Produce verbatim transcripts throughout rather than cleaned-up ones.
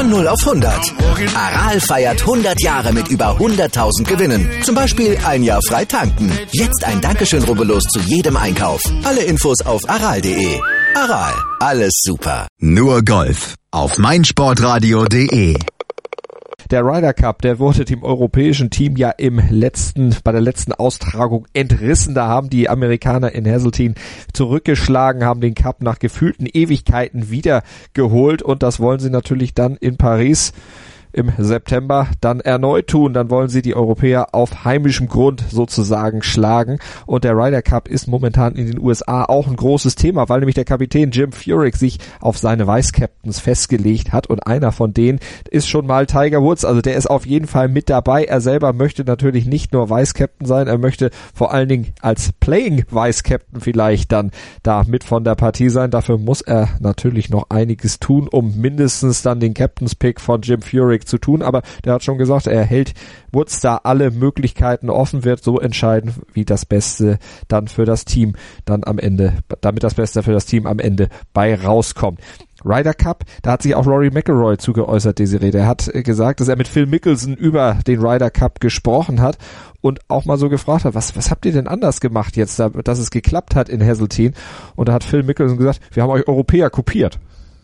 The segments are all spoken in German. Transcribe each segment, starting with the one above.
Von null auf hundert. Aral feiert hundert Jahre mit über hunderttausend Gewinnen. Zum Beispiel ein Jahr frei tanken. Jetzt ein Dankeschön, rubbellos zu jedem Einkauf. Alle Infos auf aral punkt de. Aral, alles super. Nur Golf auf meinsportradio punkt de. Der Ryder Cup, der wurde dem europäischen Team ja im letzten, bei der letzten Austragung entrissen. Da haben die Amerikaner in Hazeltine zurückgeschlagen, haben den Cup nach gefühlten Ewigkeiten wiedergeholt und das wollen sie natürlich dann in Paris im September dann erneut tun. Dann wollen sie die Europäer auf heimischem Grund sozusagen schlagen. Und der Ryder Cup ist momentan in den U S A auch ein großes Thema, weil nämlich der Kapitän Jim Furyk sich auf seine Vice-Captains festgelegt hat. Und einer von denen ist schon mal Tiger Woods. Also der ist auf jeden Fall mit dabei. Er selber möchte natürlich nicht nur Vice-Captain sein, er möchte vor allen Dingen als Playing Vice-Captain vielleicht dann da mit von der Partie sein. Dafür muss er natürlich noch einiges tun, um mindestens dann den Captain's-Pick von Jim Furyk zu tun, aber der hat schon gesagt, er hält Woods da alle Möglichkeiten offen, wird so entscheiden, wie das Beste dann für das Team dann am Ende, damit das Beste für das Team am Ende bei rauskommt. Ryder Cup, da hat sich auch Rory McIlroy zugeäußert, Desiree. Der hat gesagt, dass er mit Phil Mickelson über den Ryder Cup gesprochen hat und auch mal so gefragt hat, was, was habt ihr denn anders gemacht jetzt, dass es geklappt hat in Hazeltine? Und da hat Phil Mickelson gesagt, wir haben euch Europäer kopiert.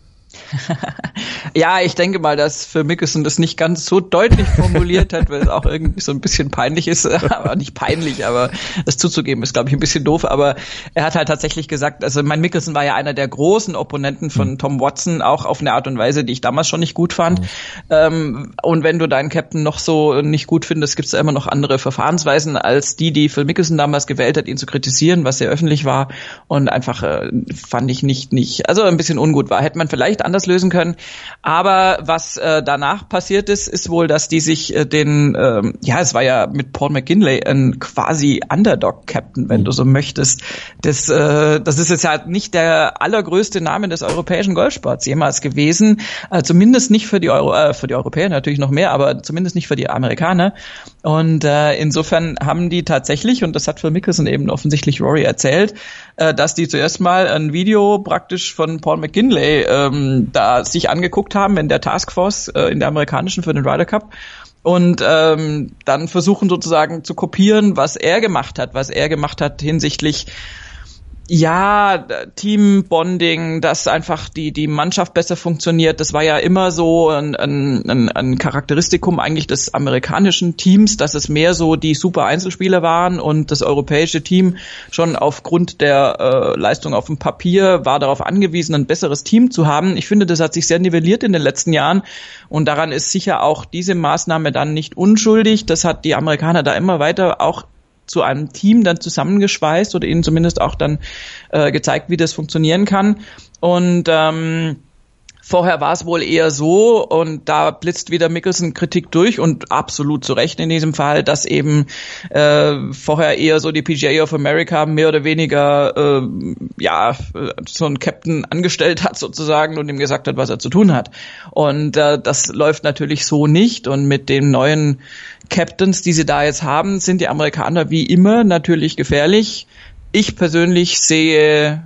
Ja, ich denke mal, dass für Mickelson das nicht ganz so deutlich formuliert hat, weil es auch irgendwie so ein bisschen peinlich ist, aber nicht peinlich, aber das zuzugeben ist, glaube ich, ein bisschen doof, aber er hat halt tatsächlich gesagt, also mein Mickelson war ja einer der großen Opponenten von mhm. Tom Watson, auch auf eine Art und Weise, die ich damals schon nicht gut fand, mhm. ähm, und wenn du deinen Captain noch so nicht gut findest, gibt es immer noch andere Verfahrensweisen als die, die Phil Mickelson damals gewählt hat, ihn zu kritisieren, was sehr öffentlich war und einfach äh, fand ich nicht, nicht, also ein bisschen ungut war, hätte man vielleicht anders lösen können. Aber was äh, danach passiert ist, ist wohl, dass die sich äh, den, ähm, ja, es war ja mit Paul McGinley ein quasi Underdog-Captain, wenn mhm. du so möchtest. Das, äh, das ist jetzt halt nicht der allergrößte Name des europäischen Golfsports jemals gewesen. Äh, zumindest nicht für die Euro, äh, für die Europäer natürlich noch mehr, aber zumindest nicht für die Amerikaner. Und äh, insofern haben die tatsächlich, und das hat Phil Mickelson eben offensichtlich Rory erzählt, äh, dass die zuerst mal ein Video praktisch von Paul McGinley ähm, da sich angeguckt haben in der Taskforce, äh, in der amerikanischen für den Ryder Cup und ähm, dann versuchen sozusagen zu kopieren, was er gemacht hat, was er gemacht hat hinsichtlich ja, Teambonding, dass einfach die die Mannschaft besser funktioniert. Das war ja immer so ein, ein, ein Charakteristikum eigentlich des amerikanischen Teams, dass es mehr so die super Einzelspieler waren und das europäische Team schon aufgrund der äh, Leistung auf dem Papier war darauf angewiesen, ein besseres Team zu haben. Ich finde, das hat sich sehr nivelliert in den letzten Jahren und daran ist sicher auch diese Maßnahme dann nicht unschuldig. Das hat die Amerikaner da immer weiter auch zu einem Team dann zusammengeschweißt oder ihnen zumindest auch dann äh, gezeigt, wie das funktionieren kann. Und ähm, vorher war es wohl eher so, und da blitzt wieder Mickelson Kritik durch und absolut zu Recht in diesem Fall, dass eben äh, vorher eher so die P G A of America mehr oder weniger äh, ja so einen Captain angestellt hat sozusagen und ihm gesagt hat, was er zu tun hat. Und äh, das läuft natürlich so nicht, und mit den neuen Captains, die sie da jetzt haben, sind die Amerikaner wie immer natürlich gefährlich. Ich persönlich sehe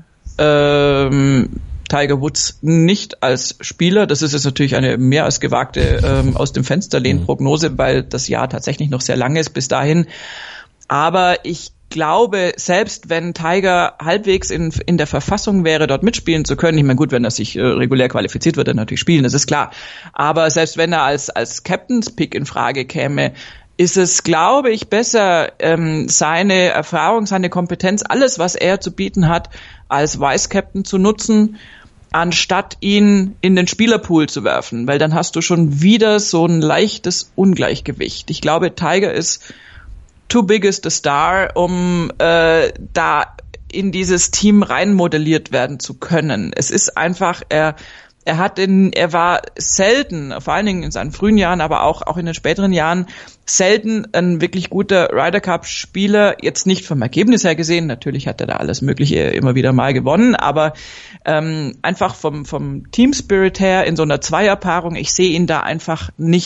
ähm, Tiger Woods nicht als Spieler. Das ist jetzt natürlich eine mehr als gewagte ähm, aus dem Fenster lehnen Prognose, weil das Jahr tatsächlich noch sehr lang ist bis dahin. Aber ich glaube, selbst wenn Tiger halbwegs in in der Verfassung wäre, dort mitspielen zu können, ich meine, gut, wenn er sich äh, regulär qualifiziert, wird er natürlich spielen, das ist klar. Aber selbst wenn er als als Captain's Pick in Frage käme, ist es, glaube ich, besser, ähm, seine Erfahrung, seine Kompetenz, alles, was er zu bieten hat, als Vice-Captain zu nutzen, anstatt ihn in den Spielerpool zu werfen, weil dann hast du schon wieder so ein leichtes Ungleichgewicht. Ich glaube, Tiger ist too big is the star, um äh, da in dieses Team reinmodelliert werden zu können. Es ist einfach, er er hat in, er war selten, vor allen Dingen in seinen frühen Jahren, aber auch auch in den späteren Jahren selten ein wirklich guter Ryder Cup Spieler. Jetzt nicht vom Ergebnis her gesehen, natürlich hat er da alles Mögliche immer wieder mal gewonnen, aber ähm, einfach vom vom Team Spirit her in so einer Zweierpaarung, ich sehe ihn da einfach nicht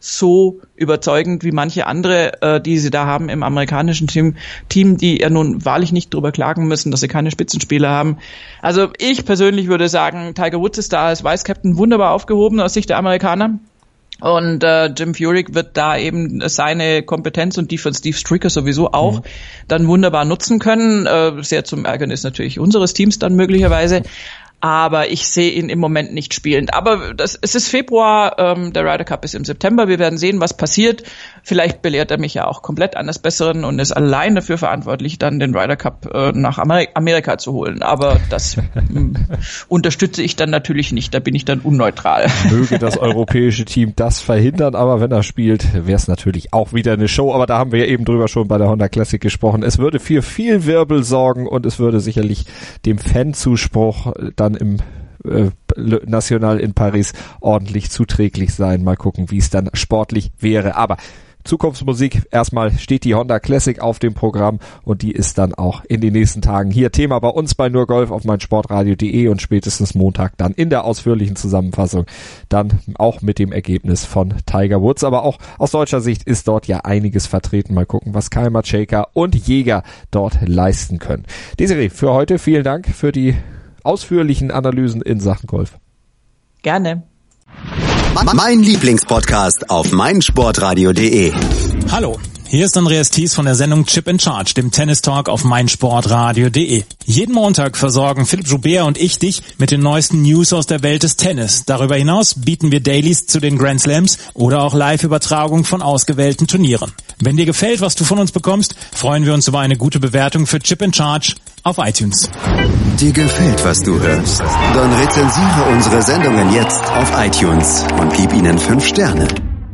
so überzeugend wie manche andere, äh, die sie da haben im amerikanischen Team, Team, die ja nun wahrlich nicht drüber klagen müssen, dass sie keine Spitzenspieler haben. Also ich persönlich würde sagen, Tiger Woods ist da als Vice-Captain wunderbar aufgehoben aus Sicht der Amerikaner. Und äh, Jim Furyk wird da eben seine Kompetenz und die von Steve Stricker sowieso auch mhm. dann wunderbar nutzen können. Äh, sehr zum Ärgernis natürlich unseres Teams dann möglicherweise. Aber ich sehe ihn im Moment nicht spielend. Aber das, es ist Februar, ähm, der Ryder Cup ist im September. Wir werden sehen, was passiert. Vielleicht belehrt er mich ja auch komplett eines Besseren und ist allein dafür verantwortlich, dann den Ryder Cup äh, nach Amer- Amerika zu holen. Aber das m, unterstütze ich dann natürlich nicht. Da bin ich dann unneutral. Möge das europäische Team das verhindern. Aber wenn er spielt, wäre es natürlich auch wieder eine Show. Aber da haben wir ja eben drüber schon bei der Honda Classic gesprochen. Es würde für viel Wirbel sorgen und es würde sicherlich dem Fanzuspruch dann im äh, National in Paris ordentlich zuträglich sein. Mal gucken, wie es dann sportlich wäre. Aber Zukunftsmusik, erstmal steht die Honda Classic auf dem Programm und die ist dann auch in den nächsten Tagen hier Thema bei uns bei Nur Golf auf meinsportradio punkt de und spätestens Montag dann in der ausführlichen Zusammenfassung dann auch mit dem Ergebnis von Tiger Woods. Aber auch aus deutscher Sicht ist dort ja einiges vertreten. Mal gucken, was Keimer, Shaker und Jäger dort leisten können. Desiree, für heute vielen Dank für die ausführlichen Analysen in Sachen Golf. Gerne. Mein Lieblingspodcast auf meinsportradio punkt de. Hallo, hier ist Andreas Thies von der Sendung Chip in Charge, dem Tennis-Talk auf meinsportradio punkt de. Jeden Montag versorgen Philipp Joubert und ich dich mit den neuesten News aus der Welt des Tennis. Darüber hinaus bieten wir Dailies zu den Grand Slams oder auch Live-Übertragungen von ausgewählten Turnieren. Wenn dir gefällt, was du von uns bekommst, freuen wir uns über eine gute Bewertung für Chip in Charge auf iTunes. Dir gefällt, was du hörst? Dann rezensiere unsere Sendungen jetzt auf iTunes und gib ihnen fünf Sterne.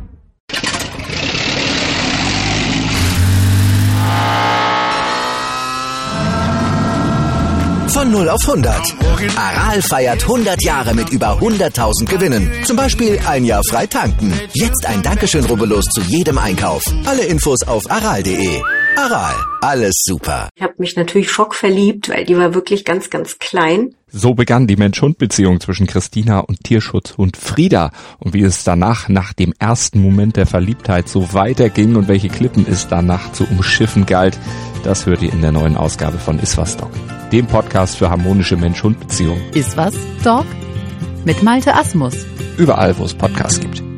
Von null auf hundert. Aral feiert hundert Jahre mit über hunderttausend Gewinnen. Zum Beispiel ein Jahr frei tanken. Jetzt ein Dankeschön, rubbellos zu jedem Einkauf. Alle Infos auf aral punkt de. Aral, alles super. Ich habe mich natürlich schockverliebt, weil die war wirklich ganz, ganz klein. So begann die Mensch-Hund-Beziehung zwischen Christina und Tierschutzhund Frieda. Und wie es danach, nach dem ersten Moment der Verliebtheit, so weiterging und welche Klippen es danach zu umschiffen galt, das hört ihr in der neuen Ausgabe von Iswas Dog, dem Podcast für harmonische Mensch-Hund-Beziehungen. Iswas Dog mit Malte Asmus. Überall, wo es Podcasts gibt.